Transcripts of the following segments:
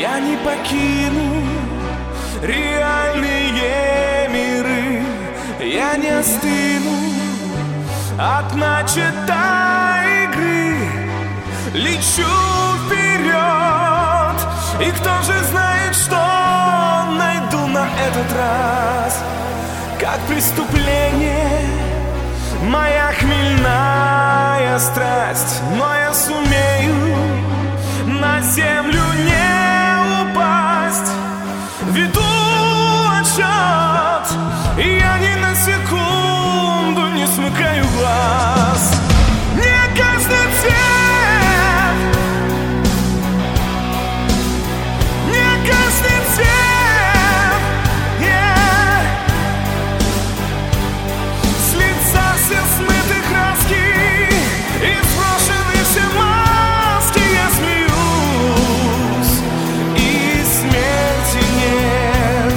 Я не покину реальные миры, я не остыну от начатой игры. Лечу вперед, и кто же знает, что найду на этот раз. Как преступление моя хмельная страсть, но я сумею на землю не упасть. Веду отсчет, и я ни на секунду не смыкаю глаз. Не гаснет свет, не гаснет свет, с лица все смыты краски и сброшены все маски. Я смеюсь, и смерти нет.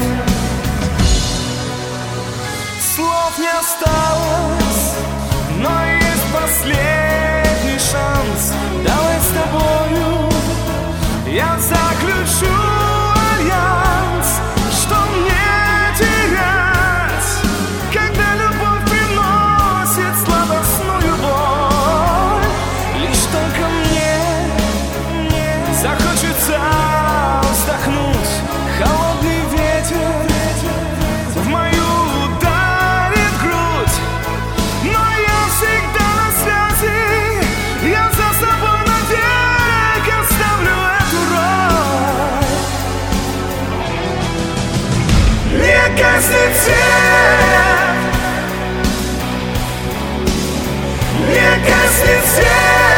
Слов не осталось, но есть последний шанс. Давай с тобою я заключу альянс. Что мне терять, когда любовь приносит сладостную боль? Лишь только мне захочется вздохнуть. Холодный ветер в мою ударит грудь, но я всегда на связи. Я за собой навек оставлю эту роль. Не гаснет свет, не гаснет свет.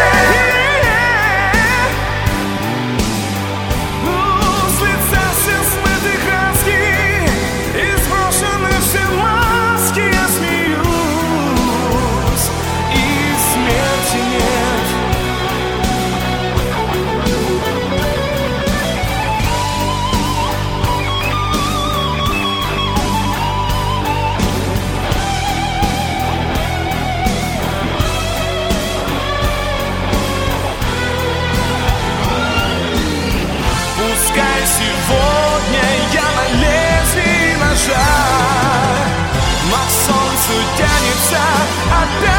С лица все смыты краски и сброшены все маски. Я смеюсь, и смерти нет. Пускай сегодня я на лезвии ножа, но к солнцу тянется опять.